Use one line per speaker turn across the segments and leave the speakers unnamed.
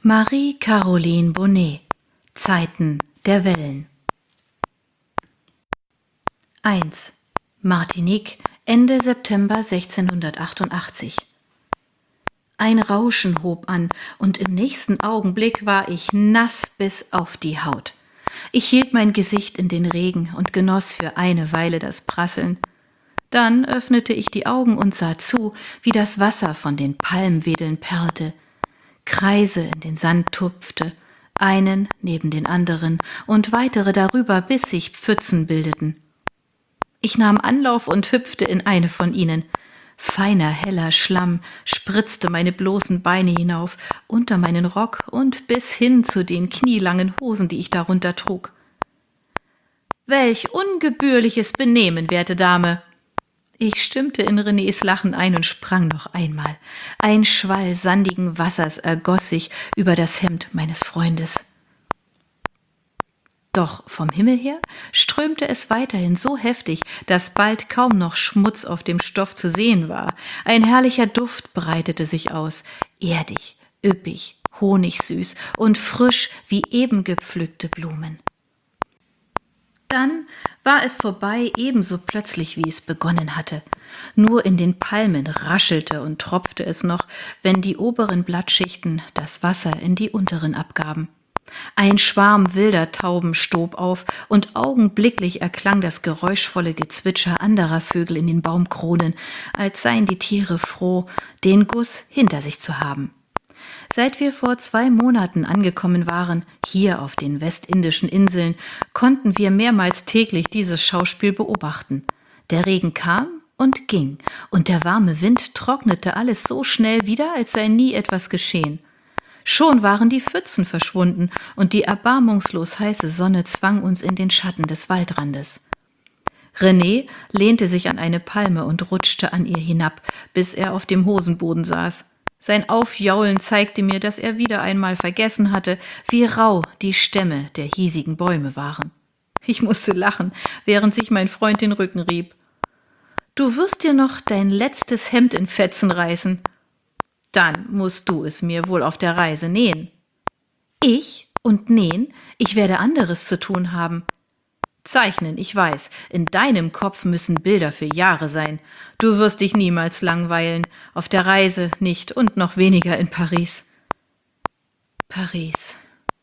Marie-Caroline Bonnet. Zeiten der Wellen. 1. Martinique, Ende September 1688. Ein Rauschen hob an, und im nächsten Augenblick war ich nass bis auf die Haut. Ich hielt mein Gesicht in den Regen und genoss für eine Weile das Prasseln. Dann öffnete ich die Augen und sah zu, wie das Wasser von den Palmwedeln perlte, Kreise in den Sand tupfte, einen neben den anderen und weitere darüber, bis sich Pfützen bildeten. Ich nahm Anlauf und hüpfte in eine von ihnen. Feiner, heller Schlamm spritzte meine bloßen Beine hinauf, unter meinen Rock und bis hin zu den knielangen Hosen, die ich darunter trug. »Welch ungebührliches Benehmen, werte Dame!« Ich stimmte in Renés Lachen ein und sprang noch einmal. Ein Schwall sandigen Wassers ergoss sich über das Hemd meines Freundes. Doch vom Himmel her strömte es weiterhin so heftig, dass bald kaum noch Schmutz auf dem Stoff zu sehen war. Ein herrlicher Duft breitete sich aus, erdig, üppig, honigsüß und frisch wie eben gepflückte Blumen. Dann war es vorbei, ebenso plötzlich, wie es begonnen hatte. Nur in den Palmen raschelte und tropfte es noch, wenn die oberen Blattschichten das Wasser in die unteren abgaben. Ein Schwarm wilder Tauben stob auf, und augenblicklich erklang das geräuschvolle Gezwitscher anderer Vögel in den Baumkronen, als seien die Tiere froh, den Guss hinter sich zu haben. Seit wir vor 2 Monaten angekommen waren, hier auf den westindischen Inseln, konnten wir mehrmals täglich dieses Schauspiel beobachten. Der Regen kam und ging, und der warme Wind trocknete alles so schnell wieder, als sei nie etwas geschehen. Schon waren die Pfützen verschwunden, und die erbarmungslos heiße Sonne zwang uns in den Schatten des Waldrandes. René lehnte sich an eine Palme und rutschte an ihr hinab, bis er auf dem Hosenboden saß. Sein Aufjaulen zeigte mir, dass er wieder einmal vergessen hatte, wie rau die Stämme der hiesigen Bäume waren. Ich musste lachen, während sich mein Freund den Rücken rieb. »Du wirst dir noch dein letztes Hemd in Fetzen reißen. Dann musst du es mir wohl auf der Reise nähen.« »Ich? Und nähen? Ich werde anderes zu tun haben.« »Zeichnen, ich weiß. In deinem Kopf müssen Bilder für Jahre sein. Du wirst dich niemals langweilen. Auf der Reise nicht und noch weniger in Paris.« Paris.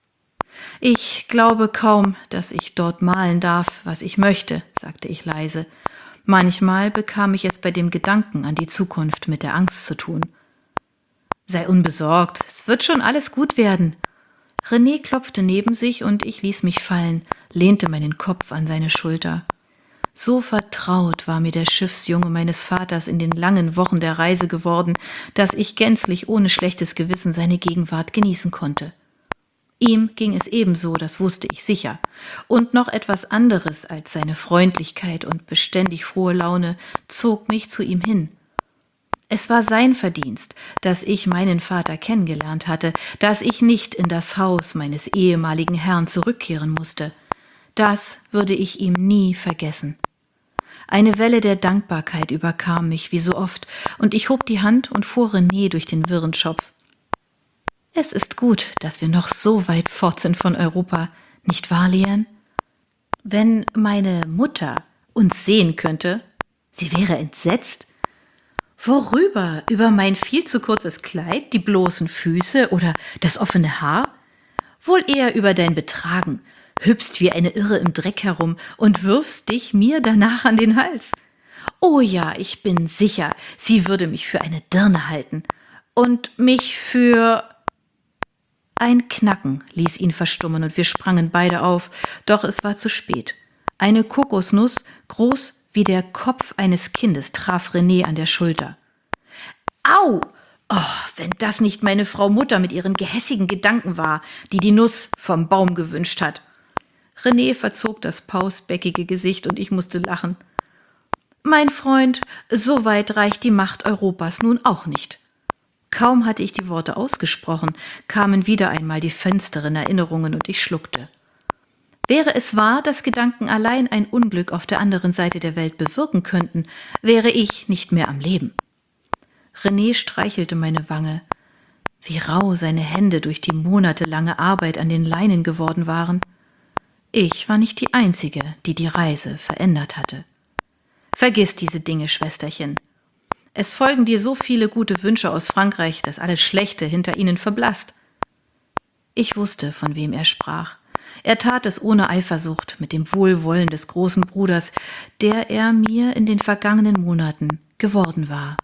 »Ich glaube kaum, dass ich dort malen darf, was ich möchte«, sagte ich leise. Manchmal bekam ich es bei dem Gedanken an die Zukunft mit der Angst zu tun. »Sei unbesorgt, es wird schon alles gut werden.« René klopfte neben sich, und ich ließ mich fallen, lehnte meinen Kopf an seine Schulter. So vertraut war mir der Schiffsjunge meines Vaters in den langen Wochen der Reise geworden, dass ich gänzlich ohne schlechtes Gewissen seine Gegenwart genießen konnte. Ihm ging es ebenso, das wusste ich sicher. Und noch etwas anderes als seine Freundlichkeit und beständig frohe Laune zog mich zu ihm hin. Es war sein Verdienst, dass ich meinen Vater kennengelernt hatte, dass ich nicht in das Haus meines ehemaligen Herrn zurückkehren musste. Das würde ich ihm nie vergessen. Eine Welle der Dankbarkeit überkam mich wie so oft, und ich hob die Hand und fuhr René durch den wirren Schopf. »Es ist gut, dass wir noch so weit fort sind von Europa, nicht wahr, Lien? Wenn meine Mutter uns sehen könnte, sie wäre entsetzt.« »Worüber? Über mein viel zu kurzes Kleid, die bloßen Füße oder das offene Haar? Wohl eher über dein Betragen. Hüpfst wie eine Irre im Dreck herum und wirfst dich mir danach an den Hals. Oh ja, ich bin sicher, sie würde mich für eine Dirne halten. Und mich für...« Ein Knacken ließ ihn verstummen, und wir sprangen beide auf, doch es war zu spät. Eine Kokosnuss, groß wie der Kopf eines Kindes, traf René an der Schulter. »Au! Oh, wenn das nicht meine Frau Mutter mit ihren gehässigen Gedanken war, die die Nuss vom Baum gewünscht hat.« René verzog das pausbäckige Gesicht, und ich musste lachen. »Mein Freund, so weit reicht die Macht Europas nun auch nicht.« Kaum hatte ich die Worte ausgesprochen, kamen wieder einmal die finsteren Erinnerungen, und ich schluckte. Wäre es wahr, dass Gedanken allein ein Unglück auf der anderen Seite der Welt bewirken könnten, wäre ich nicht mehr am Leben. René streichelte meine Wange. wie rau seine Hände durch die monatelange Arbeit an den Leinen geworden waren. Ich war nicht die Einzige, die die Reise verändert hatte. Vergiss diese Dinge, Schwesterchen. Es folgen dir so viele gute Wünsche aus Frankreich, dass alles Schlechte hinter ihnen verblasst. Ich wusste, von wem er sprach. Er tat es ohne Eifersucht, mit dem Wohlwollen des großen Bruders, der er mir in den vergangenen Monaten geworden war.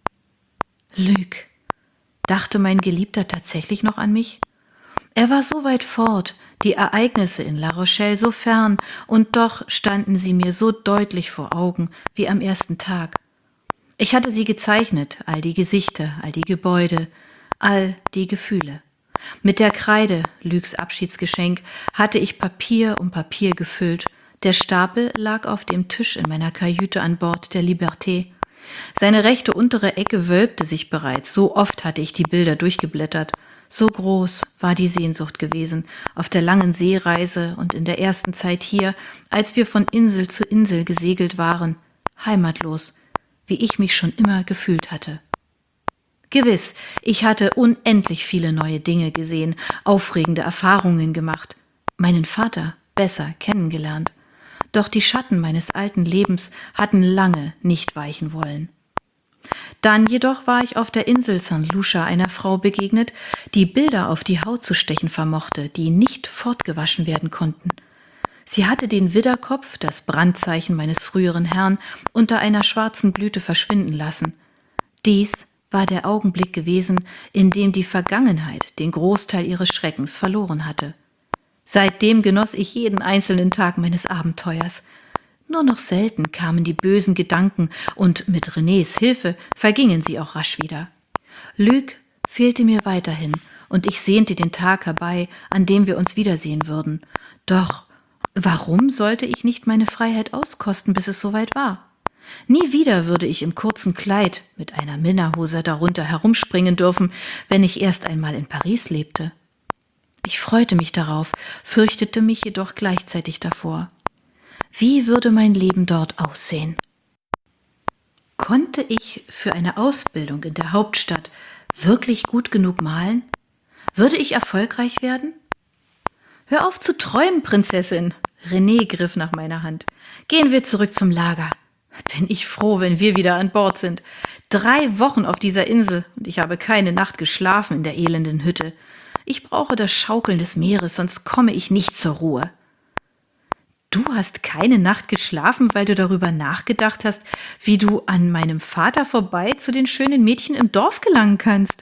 Luc, dachte mein Geliebter tatsächlich noch an mich? Er war so weit fort, die Ereignisse in La Rochelle so fern, und doch standen sie mir so deutlich vor Augen wie am ersten Tag. Ich hatte sie gezeichnet, all die Gesichter, all die Gebäude, all die Gefühle. Mit der Kreide, Lucs Abschiedsgeschenk, hatte ich Papier um Papier gefüllt. Der Stapel lag auf dem Tisch in meiner Kajüte an Bord der Liberté. Seine rechte untere Ecke wölbte sich bereits, so oft hatte ich die Bilder durchgeblättert. So groß war die Sehnsucht gewesen, auf der langen Seereise und in der ersten Zeit hier, als wir von Insel zu Insel gesegelt waren, heimatlos, wie ich mich schon immer gefühlt hatte. Gewiss, ich hatte unendlich viele neue Dinge gesehen, aufregende Erfahrungen gemacht, meinen Vater besser kennengelernt. Doch die Schatten meines alten Lebens hatten lange nicht weichen wollen. Dann jedoch war ich auf der Insel St. Lucia einer Frau begegnet, die Bilder auf die Haut zu stechen vermochte, die nicht fortgewaschen werden konnten. Sie hatte den Widderkopf, das Brandzeichen meines früheren Herrn, unter einer schwarzen Blüte verschwinden lassen. Dies war der Augenblick gewesen, in dem die Vergangenheit den Großteil ihres Schreckens verloren hatte. Seitdem genoss ich jeden einzelnen Tag meines Abenteuers. Nur noch selten kamen die bösen Gedanken, und mit Renés Hilfe vergingen sie auch rasch wieder. Luc fehlte mir weiterhin, und ich sehnte den Tag herbei, an dem wir uns wiedersehen würden. Doch warum sollte ich nicht meine Freiheit auskosten, bis es soweit war? Nie wieder würde ich im kurzen Kleid mit einer Minderhose darunter herumspringen dürfen, wenn ich erst einmal in Paris lebte. Ich freute mich darauf, fürchtete mich jedoch gleichzeitig davor. Wie würde mein Leben dort aussehen? Konnte ich für eine Ausbildung in der Hauptstadt wirklich gut genug malen? Würde ich erfolgreich werden? Hör auf zu träumen, Prinzessin! René griff nach meiner Hand. Gehen wir zurück zum Lager. Bin ich froh, wenn wir wieder an Bord sind. 3 Wochen auf dieser Insel, und ich habe keine Nacht geschlafen in der elenden Hütte. Ich brauche das Schaukeln des Meeres, sonst komme ich nicht zur Ruhe. Du hast keine Nacht geschlafen, weil du darüber nachgedacht hast, wie du an meinem Vater vorbei zu den schönen Mädchen im Dorf gelangen kannst.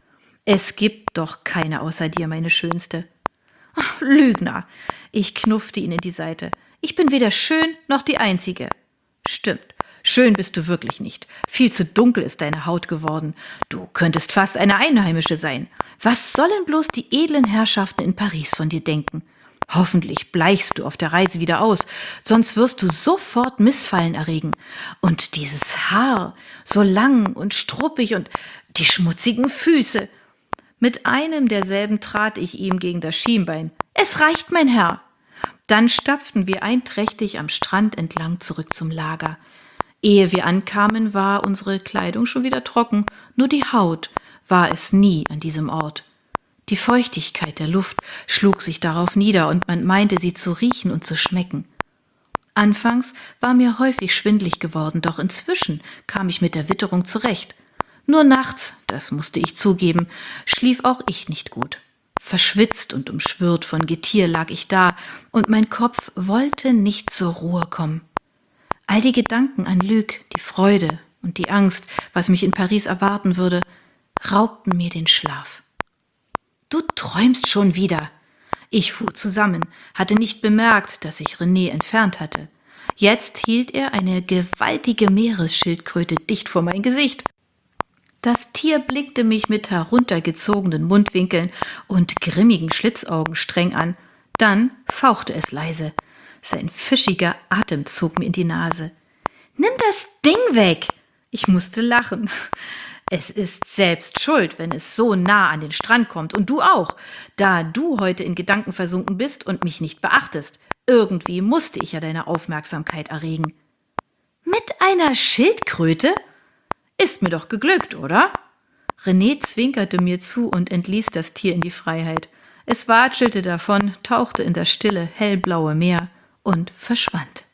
Es gibt doch keine außer dir, meine Schönste. Ach, Lügner! Ich knuffte ihn in die Seite. Ich bin weder schön noch die Einzige. Stimmt, schön bist du wirklich nicht. Viel zu dunkel ist deine Haut geworden. Du könntest fast eine Einheimische sein. Was sollen bloß die edlen Herrschaften in Paris von dir denken? Hoffentlich bleichst du auf der Reise wieder aus, sonst wirst du sofort Missfallen erregen. Und dieses Haar, so lang und struppig, und die schmutzigen Füße. Mit einem derselben trat ich ihm gegen das Schienbein. Es reicht, mein Herr. Dann stapften wir einträchtig am Strand entlang zurück zum Lager. Ehe wir ankamen, war unsere Kleidung schon wieder trocken, nur die Haut war es nie an diesem Ort. Die Feuchtigkeit der Luft schlug sich darauf nieder, und man meinte, sie zu riechen und zu schmecken. Anfangs war mir häufig schwindlig geworden, doch inzwischen kam ich mit der Witterung zurecht. Nur nachts, das musste ich zugeben, schlief auch ich nicht gut. Verschwitzt und umschwirrt von Getier lag ich da, und mein Kopf wollte nicht zur Ruhe kommen. All die Gedanken an Luc, die Freude und die Angst, was mich in Paris erwarten würde, raubten mir den Schlaf. Du träumst schon wieder. Ich fuhr zusammen, hatte nicht bemerkt, dass sich René entfernt hatte. Jetzt hielt er eine gewaltige Meeresschildkröte dicht vor mein Gesicht. Das Tier blickte mich mit heruntergezogenen Mundwinkeln und grimmigen Schlitzaugen streng an. Dann fauchte es leise. Sein fischiger Atem zog mir in die Nase. »Nimm das Ding weg!« Ich musste lachen. Es ist selbst schuld, wenn es so nah an den Strand kommt, und du auch, da du heute in Gedanken versunken bist und mich nicht beachtest. Irgendwie musste ich ja deine Aufmerksamkeit erregen. »Mit einer Schildkröte? Ist mir doch geglückt, oder?« René zwinkerte mir zu und entließ das Tier in die Freiheit. Es watschelte davon, tauchte in das stille, hellblaue Meer und verschwand.